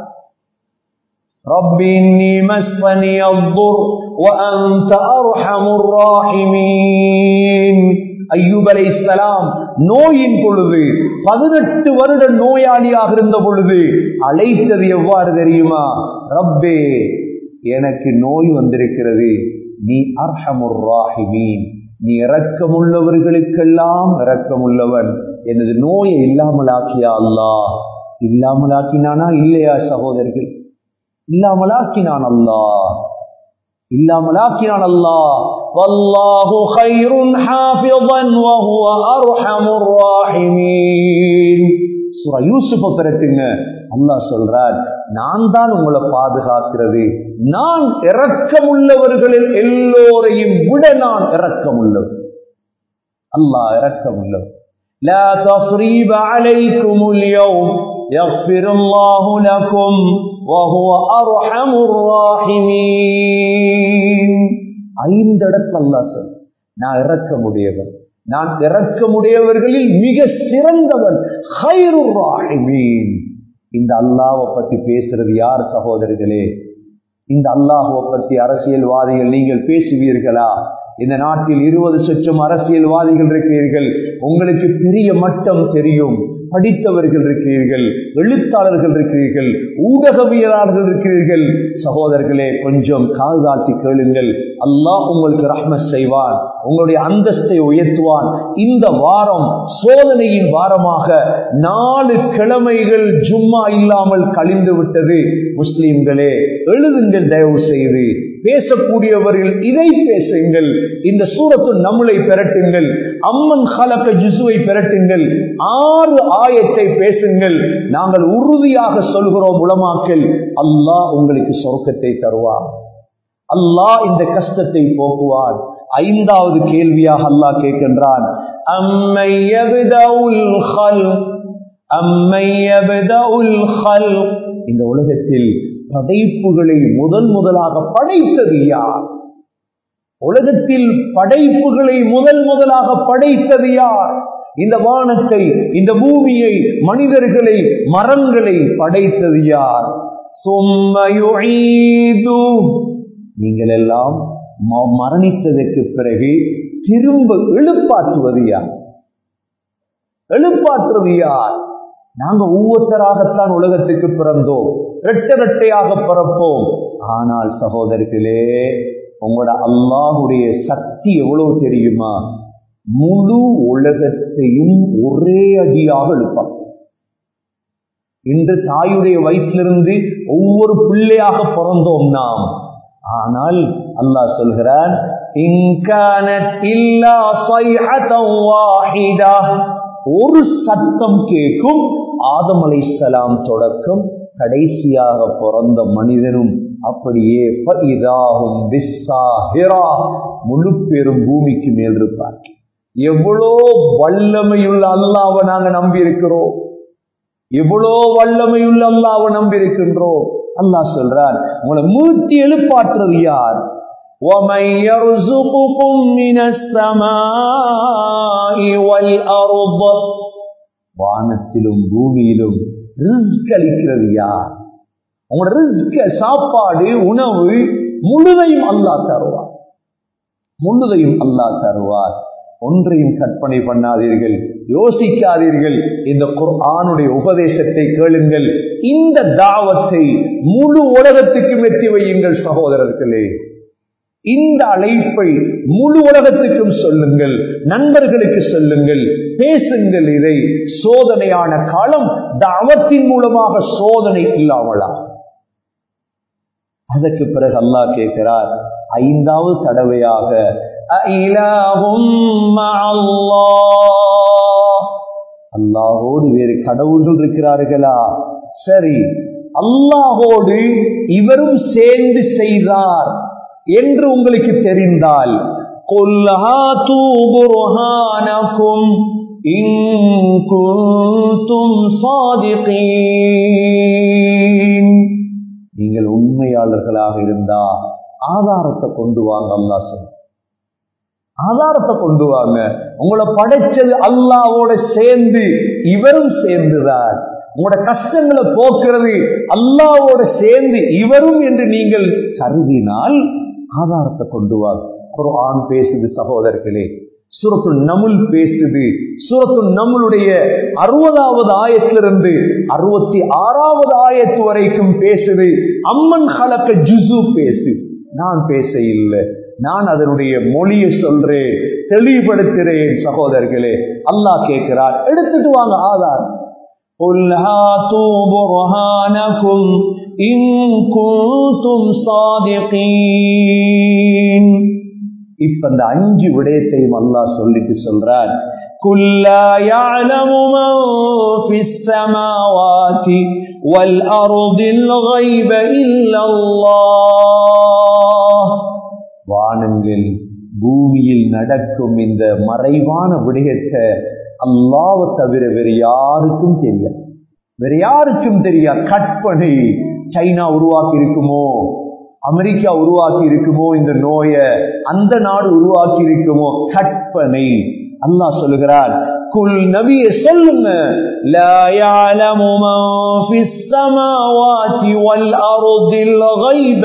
ரப்பி இன்னி மஸ்ஸனி அத்-துர் வ அன்த அர்ஹமுர் ராஹிமீன். அய்யூப் அலைஹிஸ்ஸலாம் நோயின் பொழுது, 18 வருட நோயாளியாக இருந்த பொழுது அழைத்தது எவ்வாறு தெரியுமா? ரப்பே, எனக்கு நோய் வந்திருக்கிறது, நீ அர்ஹமுர் ராஹிமீன், நீ இரக்கமுள்ளவர்களுக்கெல்லாம் இரக்கமுள்ளவன், எனது நோயை இல்லாமலாக்கியா அல்லாஹ். இல்லாமலாக்கினானா இல்லையா சகோதரர்கள்? இல்லாமலாக்கினான் அல்லாஹ், இல்லாமலாக்கினான் அல்லாஹ். வல்லாஹு கைருன் ஹாஃபிஸன் வ ஹுவ அர்ஹமுர் ராஹிமீன். சூரா யூசுஃப பெறட்டுங்க, அல்லாஹ் சொல்றார், நான் தான் உங்களை பாதுகாக்கிறது, நான் இரக்கமுள்ளவர்களில் எல்லோரையும் விட நான் இரக்கமுள்ளவர். அல்லாஹ் இரக்கமுள்ளவர். லா தஸ்ரீப அலைக்குமுல் யௌம் யக்ஃபிருல்லாஹு லகும் வ ஹுவ அர்ஹமுர் ராஹிமீன். 5 இடத்துல அல்லாஹ் சொல், நான் இரக்கமுடையவன், நான் இரக்கமுடையவர்களில் மிக சிறந்தவன், கைருர் ராஹிமீன். இந்த அல்லாஹ்வை பத்தி பேசுறது யார் சகோதரர்களே? இந்த அல்லாஹ்வை பத்தி அரசியல்வாதிகள் நீங்கள் பேசுவீர்களா? இந்த நாட்டில் 20 லட்சம் அரசியல்வாதிகள் இருக்கிறீர்கள், உங்களுக்கு பெரிய மட்டம் தெரியும், படித்தவர்கள் இருக்கிறீர்கள், எழுத்தாளர்கள் இருக்கிறீர்கள், ஊடகவியலாளர்கள் இருக்கிறீர்கள். சகோதரர்களே, கொஞ்சம் காதாட்டி கேளுங்கள், அல்லாஹ் உங்களுக்கு ரஹ்மத் செய்வான், உங்களுடைய அந்தஸ்தை உயர்த்துவான். இந்த வாரம் சோதனையின் வாரமாக 4 கிழமைகள் ஜும்மா இல்லாமல் கழிந்து விட்டது. முஸ்லிம்களே, எழுதுங்கள், தயவு செய்து பேசக்கூடியவர்கள் இதை பேசுங்கள். இந்த சூரத்துல் நம்லை பெறட்டுங்கள், அம்மன் ஹலக ஜுஸுவை பெறட்டுங்கள், 6 ஆயத்தை பேசுங்கள். நாங்கள் உறுதியாக சொல்கிறோம் உலமாக்கள், அல்லாஹ் உங்களுக்கு சொர்க்கத்தை தருவார். அல்லாஹ் இந்த கஷ்டத்தை போக்குவான். ஐந்தாவது கேள்வியாக அல்லாஹ் கேட்கின்றான், அம்மை யப்தஉல் ஹல்க், அம்மை யப்தஉல் ஹல்க், இந்த உலகத்தில் படைப்புகளை முதலாக படைத்தது யார்? உலகத்தில் படைப்புகளை முதலாக படைத்தது யார்? இந்த வானத்தை, இந்த பூமியை, மனிதர்களை, மரங்களை படைத்தது யார்? சும்ம யுஈது, நீங்கள் எல்லாம் மரணித்ததற்கு பிறகு திரும்ப எழுப்பாற்றுவது யார்? எழுப்பாற்றுவது யார்? நாங்க ஒவ்வொருத்தராகத்தான் உலகத்துக்கு பிறந்தோம், இரட்டையாக பிறப்போம். ஆனால் சகோதரர்களே, உங்களோட அல்லாஹ்வுடைய சக்தி எவ்வளவு தெரியுமா? முழு உலகத்தையும் ஒரே அடியாக எழுப்பார். இன்று தாயுடைய வயிற்றிலிருந்து ஒவ்வொரு பிள்ளையாக பிறந்தோம் நாம். ஆனால் அல்லாஹ் சொல்கிறான், ஒரு சத்தம் கேட்கும். ஆதம் அலைஹிஸ்ஸலாம் தொடக்கம் கடைசியாக பிறந்த மனிதனும் அப்படியே முழு பெரும் பூமிக்கு மேல் இருப்பார். எவ்வளோ வல்லமையுள்ள அல்லாஹ்வை நாங்க நம்பி இருக்கிறோம், எவ்வளோ வல்லமையுள்ள அல்லாஹ்வை நம்பி இருக்கின்றோம். அல்லாஹ் சொல்றார், உங்களை மீட்டி எழுப்பாற்றுறது யார்? وَمَن يَرْزُقُكُم مِّنَ السَّمَاءِ وَالْأَرْضِ, வானத்திலும் பூமியிலும் ரிஸ்க் அளிக்கிறது யார்? உங்களோட ரிஸ்க், சாப்பாடு, உணவு முழுதையும் அல்லாஹ் தருவார், முழுதையும் அல்லாஹ் தருவார். ஒன்றையும் கற்பனை பண்ணாதீர்கள், யோசிக்காதீர்கள். இந்த குர்ஆனுடைய உபதேசத்தை கேளுங்கள். இந்த தாவத்தை முழு உலகத்துக்கும் எத்தி வையுங்கள் சகோதரர்களே. இந்த அழைப்பை முழு உலகத்துக்கும் சொல்லுங்கள், நண்பர்களுக்கு சொல்லுங்கள், பேசுங்கள். இதை சோதனையான காலம், தாவத்தின் மூலமாக சோதனை இல்லாமலா? அதற்கு பிறகு அல்லாஹ் கேட்கிறார், ஐந்தாவது தடவையாக, அல்லாஹோடு வேறு கடவுள்கள் இருக்கிறார்களா? சரி, அல்லாஹோடு இவரும் சேர்ந்து செய்தார் என்று உங்களுக்கு தெரிந்தால், குல் ஹாது புர்ஹானகும் இன் குன்தும் சாதிகீன், நீங்கள் உண்மையாளர்களாக இருந்தா ஆதாரத்தை கொண்டு வாங்க. அல்லாஹ் சொல்ற ஆதாரத்தை கொண்டு வாங்க. உங்களை படைச்சது அல்லாஹ்வோட சேர்ந்து இவரும் சேர்ந்துதான். உங்களோட கஷ்டங்களை போக்குறது அல்லாஹ்வோட சேர்ந்து இவரும் என்று நீங்கள் கருதினால் ஆதாரத்தை கொண்டு வாங்க. குர்ஆன் பேசுது சகோதரர்களே, சூரத்துல் நமுல் பேசுது. சூரத்துல் நமுலுடைய 60வது ஆயத்திலிருந்து 66வது ஆயத்து வரைக்கும் பேசுது. அம்மன் ஹலக ஜுஸு பேசு. நான் பேச இல்லை, நான் அதனுடைய மொழியை சொல்றேன், தெளிவுபடுத்துறேன். சகோதரர்களே, அல்லாஹ் கேட்கிறார், எடுத்துட்டு வாங்க ஆதாரம். قُلْ هَاتُوا بُرْهَانَكُمْ إِن كُنتُمْ صَادِقِينَ. இப்ப இந்த 5 விடயத்தையும் அல்லாஹ் சொல்லிட்டு சொல்றார், قُلْ لَا يَعْلَمُ مَنْ فِي السَّمَاوَاتِ وَالْأَرْضِ الْغَيْبَ إِلَّا اللَّهُ. வானங்கள் பூமியில் நடக்கும் இந்த மறைவான விடயத்தை அல்லாஹ்வை தவிர வேறு யாருக்கும் தெரியாது, வேற யாருக்கும் தெரியாது. கற்பனை. சைனா உருவாக்கி இருக்குமோ, அமெரிக்கா உருவாக்கி இருக்குமோ இந்த நோயை, அந்த நாடு உருவாக்கி இருக்குமோ, கற்பனை. அல்லாஹ் சொல்லுகிறார், குல் நபியே சொல்லுங்க, லா யஅலமு மன் ஃபிஸ் ஸமாவாதி வல் அர்தில் கைப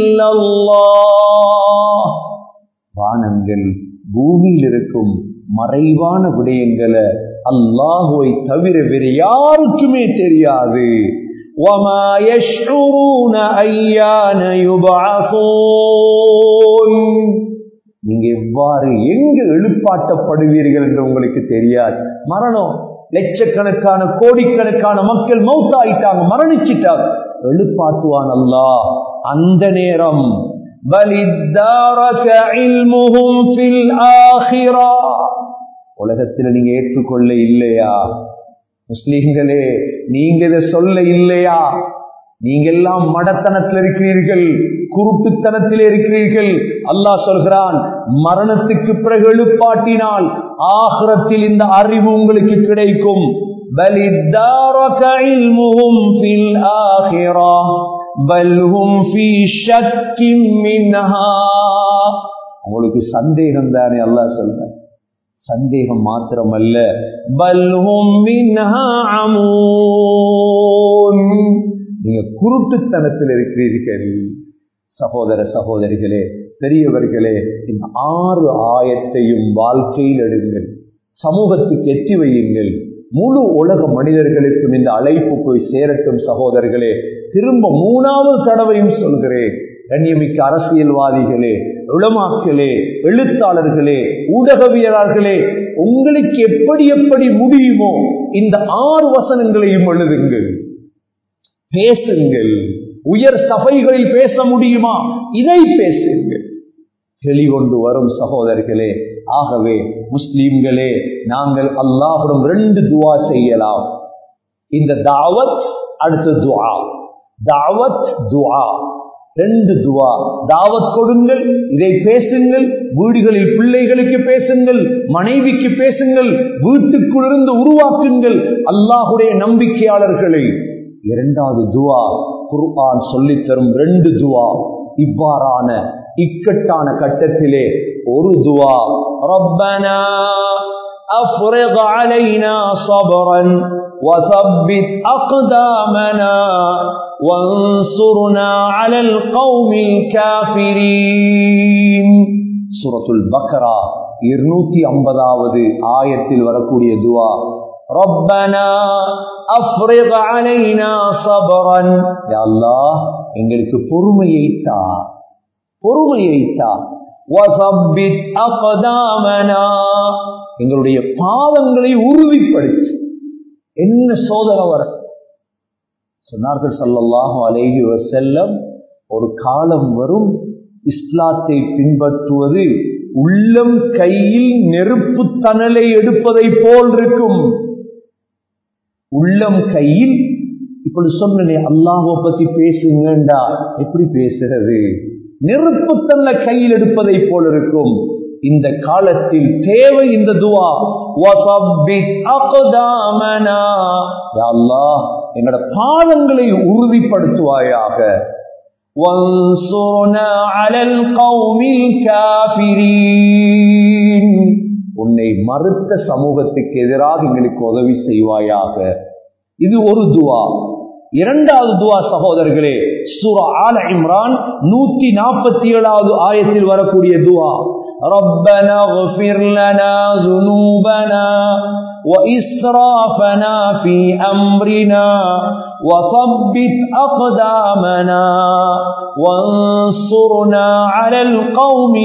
இல்லல்லாஹ். வானங்கள் பூமியில் இருக்கும் மறைவான விடயங்களை அல்லாஹ்வை தவிர வேறு யாருக்குமே தெரியாது. وَمَا يَشْعُرُونَ أَيَّانَ يُبْعَثُونَ. நீங்க எவ்வாறு எங்க எழுப்பாட்டப்படுவீர்கள் என்று உங்களுக்கு தெரியாது. மரணம், லட்சக்கணக்கான கோடிக்கணக்கான மக்கள் மௌத்தாயிட்டாங்க, மரணிச்சிட்டாங்க. எழுப்பாட்டுவான் அல்லாஹ் அந்த நேரம். உலகத்தில் நீங்க ஏற்றுக்கொள்ள இல்லையா? முஸ்லிம்களே, நீங்க இதை சொல்ல இல்லையா? நீங்க எல்லாம் மடத்தனத்தில் இருக்கிறீர்கள், குருட்டுத்தனத்தில் இருக்கிறீர்கள். அல்லாஹ் சொல்கிறான், மரணத்துக்கு பிறகு எழுப்பாட்டினால் ஆகிரத்தில் இந்த அறிவு உங்களுக்கு கிடைக்கும். பலித்தாரக இல்முஹும் ஃபில் ஆகிரா பல்ஹும் ஃபீ ஷக்கின் மின்ஹா. உங்களுக்கு சந்தேகம் தானே? அல்லாஹ் சொல்றான், சந்தேகம் மாத்திரமல்ல, பல்ஹும் மின்ஹா அமூன், நீங்க குருட்டுத்தனத்தில் இருக்கிறீர்கள். சகோதர சகோதரிகளே, பெரியவர்களே, இந்த 6 ஆயத்தையும் வாழ்க்கையில் எடுங்கள், சமூகத்துக்கு எட்டி வையுங்கள். முழு உலக மனிதர்களுக்கும் இந்த அழைப்பு போய் சேரட்டும். சகோதரர்களே, திரும்ப 3வது தடவையும் சொல்கிறேன், கண்ணியமிக்க அரசியல்வாதிகளே, உலமாக்களே, எழுத்தாளர்களே, ஊடகவியலாளர்களே, உங்களுக்கு எப்படி எப்படி முடியுமோ இந்த 6 வசனங்களையும் எழுதுங்கள், பேசுங்கள். உயர் சபைகளில் பேச முடியுமா? இதை பேசுங்கள், தெளிவொன்று வரும். சகோதரர்களே, ஆகவே முஸ்லிம்களே, நாங்கள் அல்லாஹ்விடம் 2 துஆ செய்யலாம். இந்த தாவத், அடுத்த துஆ. தாவத், துஆ, 2 துஆ. தாவத் கொடுங்கள், இதை பேசுங்கள். வீடுகளில் பிள்ளைகளுக்கு பேசுங்கள், மனைவிக்கு பேசுங்கள், வீட்டுக்குள்ளிருந்து உருவாக்குங்கள் அல்லாஹ்வுடைய நம்பிக்கையாளர்களை. 2வது துஆ, குர்ஆன் சொல்லித் தரும் 2 துஆ. இவ்வாறான இக்கட்டான கட்டத்திலே ஒரு துஆ, ரப்பனா அஃப்ரிக் அலைனா ஸப்ரன் وثبت أقدامنا وانصرنا على القوم الكافرين. சூரத்துல் பக்ரா 250வது ஆயத்தில் வரக்கூடிய துஆ, ரப்பனா அஃப்ரிக் அலைனா ஸப்ரன், யா அல்லாஹ் எங்களுக்கு பொறுமையை தா, பொறுமையை தா. வஸப்பித் அக்தாமனா, எங்களுடைய பாதங்களை உறுதிப்படுத்து. என்ன சோதனை வர சொன்னார்கள் ஸல்லல்லாஹு அலைஹி வஸல்லம், ஒரு காலம் வரும், இஸ்லாத்தை பின்பற்றுவது உள்ளம் கையில் நெருப்பு தணலை எடுப்பதை போல் இருக்கும். உள்ளம் கையில், இப்படி சொன்னே அல்லாஹ்வை பத்தி பேசுங்கண்டா எப்படி பேசுறது? நெருப்பு தன்னை கையில் எடுப்பதை போல் இருக்கும். இந்த காலத்தில் தேவை இந்த துஆ, வஸப்பித் அக்தாமனா, யா அல்லாஹ் எங்கட பாதங்களை உறுதிப்படுத்துவாயாக. வன்சுர்னா அலல் கௌமில் காஃபிரீன், உன்னை மறுத்த சமூகத்துக்கு எதிராக எங்களுக்கு உதவி செய்வாயாக. இது ஒரு துஆ. 2வது துஆ சகோதரர்களே, சூரா ஆல இம்ரான் 147வது ஆயத்தில் வரக்கூடிய துஆ, ரப்பனா இக்ஃபிர் லனா ذுனூபனா وإسرافنا في أمرنا وثبت أقدامنا وانصرنا على القوم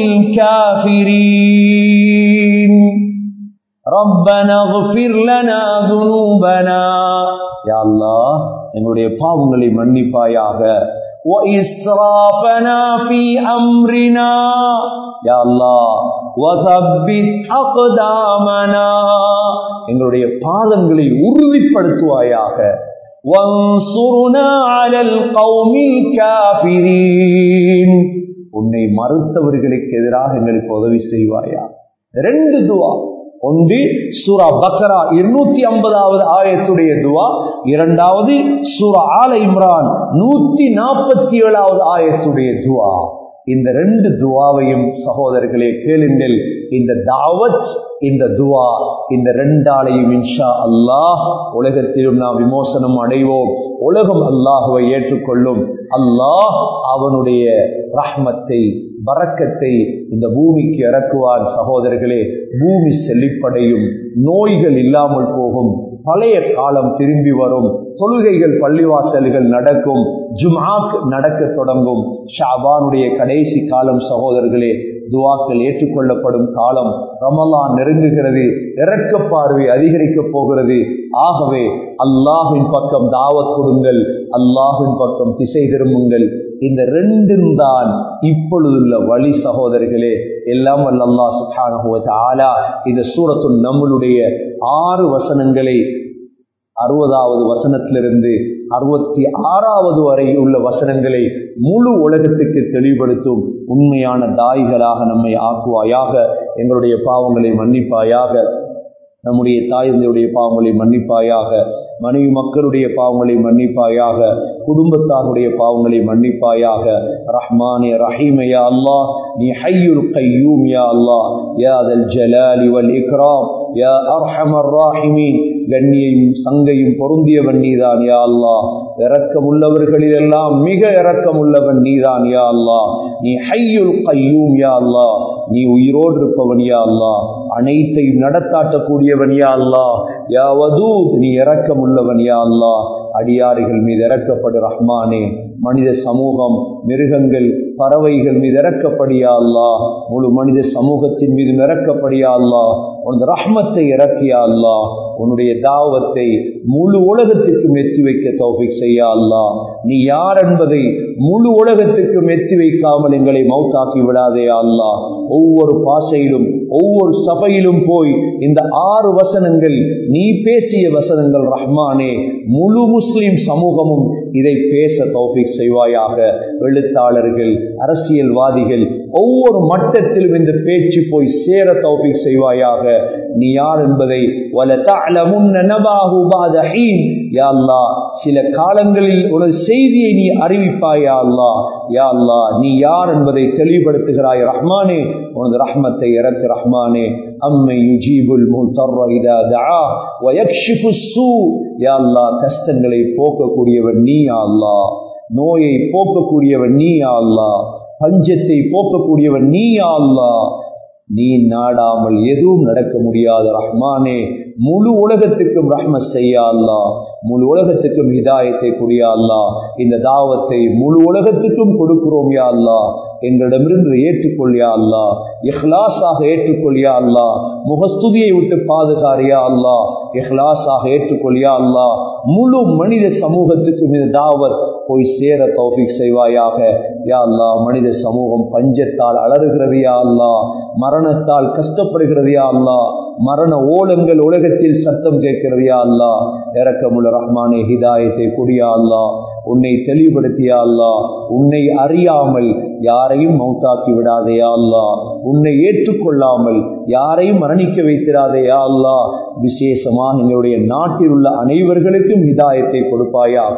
الكافرين. ربنا اغفر لنا ذنوبنا, يا الله என்னுடைய பாவங்களை மன்னிப்பாயாக. وإسرافنا في أمرنا, يا الله وثبت أقدامنا, எங்களுடைய பாதங்களை உறுதிப்படுத்துவாயாக. وانصرنا على القوم الكافرين, உன்னை மறுத்தவர்களுக்கு எதிராக எங்களுக்கு உதவி செய்வாயா. 2 துஆ. ஒன்று சூரா பக்ரா 250வது ஆயத்துடைய துஆ, 2வது சூரா ஆல இம்ரான் 147வது ஆயத்துடைய துஆ. இந்த 2 துஆவையும் சகோதரர்களே கேளுங்கள். இந்த தாவத், இந்த துஆ, இந்த 2ஆலையும் இன்ஷா அல்லாஹ் உலகத்திலும் நாம் விமோசனம் அடைவோம். உலகம் அல்லாஹ்வை ஏற்றுக்கொள்ளும். அல்லாஹ் அவனுடைய ரஹ்மத்தை, பரக்கத்தை இந்த பூமிக்கு இறக்குவான். சகோதரர்களே, பூமி செழிப்படையும், நோய்கள் இல்லாமல் போகும், பழைய காலம் திரும்பி வரும், தொழுகைகள் பள்ளிவாசல்கள் நடக்கும், ஜும்ஆக் நடக்க தொடங்கும். ஷாபானுடைய கடைசி காலம் சகோதரர்களே, துஆக்கள் ஏற்றுக்கொள்ளப்படும் காலம். ரமலான் நெருங்குகிறது, இரக்க பார்வை அதிகரிக்க போகிறது. ஆகவே அல்லாஹ்வின் பக்கம் தாவத் கொடுங்கள், அல்லாஹ்வின் பக்கம் திசை திரும்புங்கள். இந்த 2ம் தான் இப்பொழுதுள்ள வழி சகோதரர்களே. எல்லாம் வல்ல அல்லாஹ் சுப்ஹானஹு வ தஆலா இந்த சூரத்துன் நம்லுடைய 6 வசனங்களை 60வது வசனத்திலிருந்து 66வது வரை உள்ள வசனங்களை முழு உலகத்துக்கு தெளிவுபடுத்தும் உண்மையான தாய்களாக நம்மை ஆக்குவாயாக. எங்களுடைய பாவங்களை மன்னிப்பாயாக, நம்முடைய தாயுடைய பாவங்களை மன்னிப்பாயாக, மனைவி மக்களுடைய பாவங்களை மன்னிப்பாயாக, குடும்பத்தாருடைய பாவங்களை மன்னிப்பாயாக. ரஹ்மானே ரஹீமே யா அல்லாஹ், நீ ஹய்யுல் கய்யூம் யா அல்லாஹ், யா தல் ஜலாலி வல் இக்ராம், யா அர்ஹமர் ராஹிமீன். கண்ணியையும் சங்கையும் பொருந்தியவன் நீதான் யா அல்லாஹ். இரக்கமுள்ளவர்களிலெல்லாம் மிக இரக்கமுள்ளவன் நீதான் யா அல்லாஹ். நீ ஹய்யுல் கய்யூம் யா அல்லாஹ், நீ உயிரோடு இருப்பவன் யா அல்லாஹ், அனைத்தையும் நடத்தாட்டக்கூடியவன் யா அல்லாஹ். யா வதூத், நீ இரக்கமுள்ளவன் யா அல்லாஹ். அடியார்கள் மீது இரக்கப்படு ரஹ்மானே. மனித சமூகம், மிருகங்கள், பறவைகள் மீது இறக்கப்படியா அல்லாஹ். முழு மனித சமூகத்தின் மீது இறக்கப்படியா அல்லாஹ். உனது ரஹ்மத்தை இறக்கியா அல்லாஹ். உன்னுடைய தாவத்தை முழு உலகத்துக்கும் எத்தி வைக்க தௌஃபீக் செய்யா அல்லாஹ். நீ யார் என்பதை முழு உலகத்துக்கும் எத்தி வைக்காமல் எங்களை மௌத்தாக்கி விடாதே அல்லாஹ். ஒவ்வொரு பாசையிலும் ஒவ்வொரு சபையிலும் போய் இந்த 6 வசனங்கள் நீ பேசிய வசனங்கள் ரஹ்மானே, முழு முஸ்லிம் சமூகமும் இதை பேச தௌஃபீக் செய்வாயாக. எழுத்தாளர்கள், அரசியல்வாதிகள் ஒவ்வொரு மட்டத்திலும் இந்த பேச்சு போய் சேர தௌஃபீக் செய்வாயாக. நீ யார் என்பதை யா அல்லாஹ் சில காலங்களில் ஒரு செய்தியை நீ அறிவிப்பாயா அல்லாஹ். யா அல்லாஹ், நீ யார் என்பதை தெளிவுபடுத்துகிறாய் ரஹ்மானே. உனது ரஹ்மத்தை இறக்கு ரஹ்மானே. அம்மை யுஜீபுல் முல்தர்ர இதா தஆ வ யக்ஷிஃபு ஸூ. யா அல்லாஹ், கஷ்டங்களை போக்கக்கூடியவன் நீ யா அல்லாஹ். நோயை போக்கக்கூடியவன் நீ யா அல்லாஹ். பஞ்சத்தை போக்கக்கூடியவன் நீ யா அல்லாஹ். நீ நாடாமல் எதுவும் நடக்க முடியாது ரஹ்மானே. முழு உலகத்துக்கும் ரஹ்மத் செய்யா அல்லாஹ். முழு உலகத்துக்கும் ஹிதாயத்தை குடியா அல்லாஹ். இந்த தாவத்தை முழு உலகத்துக்கும் கொடுக்கிறோம் யா அல்லாஹ். எங்களிடமிருந்து ஏற்றுக்கொள்ளியா அல்லாஹ். இஹ்லாஸாக ஏற்றுக்கொள்ளியா அல்லாஹ். முகஸ்துதியை விட்டு பாதுகாரியா அல்லாஹ். இஹ்லாஸாக ஏற்றுக்கொள்ளியா அல்லாஹ். முழு மனித சமூகத்துக்கும் இந்த தாவத் போய் சேர தௌஃபீக் செய்வாயாக. யா அல்லாஹ், மனித சமூகம் பஞ்சத்தால் அலறுகிறது யா அல்லாஹ். மரணத்தால் கஷ்டப்படுகிறது யா அல்லாஹ். மரண ஓலங்கள் உலகத்தில் சத்தம் கேட்கிறது யா அல்லாஹ். இரக்கமுள்ள ரஹ்மானே, ஹிதாயத்தை குடியா அல்லாஹ். உன்னை தெளிவுபடுத்தியா அல்லாஹ். உன்னை அறியாமல் யாரையும் மௌத்தாக்கி விடாதையா அல்லாஹ். உன்னை ஏற்றுக்கொள்ளாமல் யாரையும் மரணிக்க வைத்திராதையா அல்லாஹ். விசேஷமாக எங்களுடைய நாட்டில் உள்ள அனைவர்களுக்கும் ஹிதாயத்தை கொடுப்பாயாக.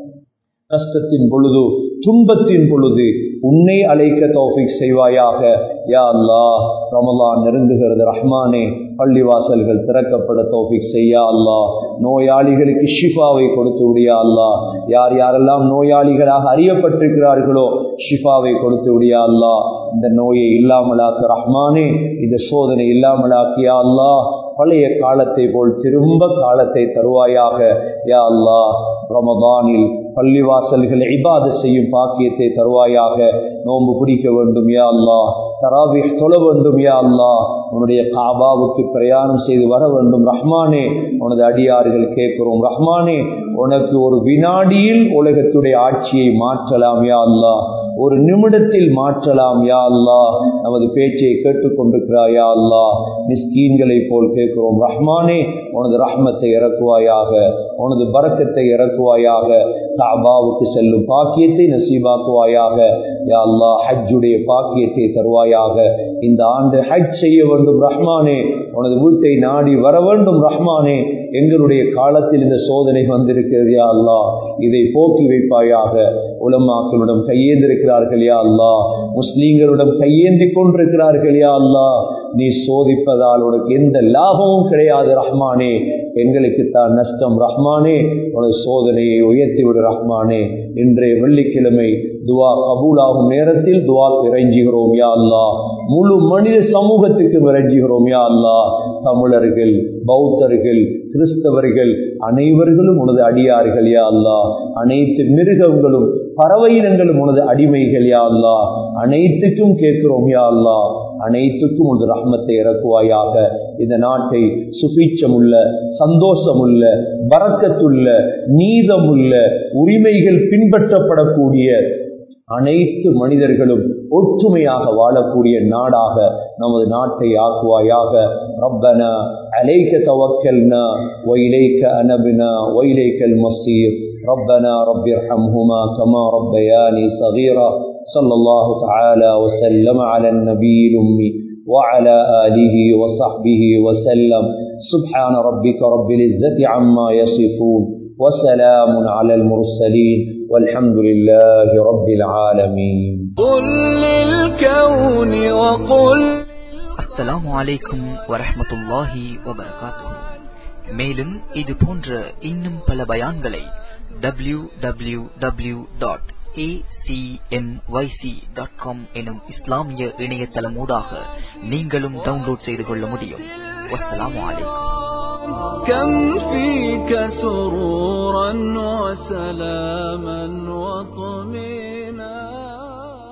கஷ்டத்தின் பொழுது, துன்பத்தின் பொழுது உன்னை அழைக்க தௌஃபீக் செய்வாயாக. யா அல்லாஹ், ரமலான் நெருங்குகிறது ரஹ்மானே. பள்ளிவாசல்கள் திறக்கப்பட தௌஃபீக் செய்யா அல்லாஹ். நோயாளிகளுக்கு ஷிஃபாவை கொடுத்து விடியா அல்லாஹ். யார் யாரெல்லாம் நோயாளிகளாக அறியப்பட்டிருக்கிறார்களோ ஷிஃபாவை கொடுத்து விடியா அல்லாஹ். இந்த நோயை இல்லாமலாக்க ரஹ்மானே. இந்த சோதனை இல்லாமலாக்கியா அல்லாஹ். பழைய காலத்தை போல் திரும்ப காலத்தை தருவாயாக. யா அல்லாஹ், ரமதானில் பள்ளிவாசல்கள் இபாதத் செய்யும் பாக்கியத்தை தருவாயாக. நோன்பு பிடிக்க வேண்டும் யா அல்லாஹ். தராவீஹ் தொழ வேண்டும் யா அல்லாஹ். உன்னுடைய காபாவுக்கு பிரயாணம் செய்து வர வேண்டும் ரஹ்மானே. உனது அடியார்கள் கேட்கிறோம் ரஹ்மானே. உனக்கு ஒரு வினாடியில் உலகத்துடைய ஆட்சியை மாற்றலாம் யா அல்லாஹ். ஒரு நிமிடத்தில் மாற்றலாம் யா அல்லாஹ். நமது பேச்சை கேட்டுக்கொண்டிருக்கிறாய் யா அல்லாஹ். மிஸ்கீன்களை போல் கேட்கிறோம் ரஹ்மானே. உனது ரஹ்மத்தை இறக்குவாயாக, உனது பரக்கத்தை இறக்குவாயாக. காபாவுக்கு செல்லும் பாக்கியத்தை நசீபாக்குவாயாக யா அல்லாஹ். ஹஜ்ஜுடைய பாக்கியத்தை தருவாயாக. இந்த ஆண்டு ஹஜ் செய்ய வேண்டும் ரஹ்மானே. உனது வீட்டை நாடி வர வேண்டும் ரஹ்மானே. எங்களுடைய காலத்தில் இந்த சோதனை வந்திருக்கிறது யா அல்லாஹ். இதை போக்கி வைப்பாயாக. உலமாக்களிடம் கையேந்திருக்கிறார்கள் யா அல்லாஹ். முஸ்லீம்களிடம் கையேந்தி கொண்டிருக்கிறார்கள் யா அல்லாஹ். நீ சோதிப்பதால் உனக்கு எந்த லாபமும் கிடையாது ரஹ்மானே. எங்களுக்கு தான் நஷ்டம் ரஹ்மானே. உனது சோதனையை உயர்த்திவிடு ரஹ்மானே. இன்றைய வெள்ளிக்கிழமை துவா கபூலாகும் நேரத்தில் துவா இறைஞ்சுகிறோம் யா அல்லாஹ். முழு மனித சமூகத்துக்கு இறைஞ்சுகிறோம் யா அல்லாஹ். தமிழர்கள், பௌத்தர்கள், கிறிஸ்தவர்கள் அனைவர்களும் உனது அடியார்கள் யா அல்லாஹ். அனைத்து மிருகங்களும் பறவையினங்களும் உனது அடிமைகள் யா அல்லாஹ். அனைத்துக்கும் கேட்கிறோம் யா அல்லாஹ். அனைத்துக்கும் உனது ரஹ்மத்தை இறக்குவாயாக. இந்த நாட்டை சுபீட்சமுள்ள, சந்தோஷமுள்ள, பரக்கத்துள்ள, நீதமுள்ள, உரிமைகள் பின்பற்றப்படக்கூடிய அனைத்து மனிதர்களும் ஒற்றுமையாக வாழக்கூடிய நாடாக நமது நாட்டை ஆக்குவாயாக. ரப்பனா அலைக தவக்கல்னா வ இலைக அனப்னா வ இலைக்கல் மஸீர். ரப்பனா ரப்பிர்ஹம்ஹுமா கமா ரப்பயானி ஸகீரா. ஸல்லல்லாஹு தஆலா வ ஸல்லம அலன் நபியில் உம்மி وعلى آله وصحبه وسلم. سبحان ربك رب العزة عما يصفون وسلام على المرسلين والحمد لله رب العالمين. قل للكون وقل. அஸ்ஸலாமு அலைக்கும் வரஹ்மத்துல்லாஹி வபரகாத்துஹு. மேலும் இது போன்ற இன்னும் பல பயான்களை www.acmyc.com எனும் இஸ்லாமிய இணையதளமூடாக நீங்களும் டவுன்லோட் செய்து கொள்ள முடியும். வஸ்ஸலாமு அலைக்கும். كم فيك سرورا وسلاما وطمئنانا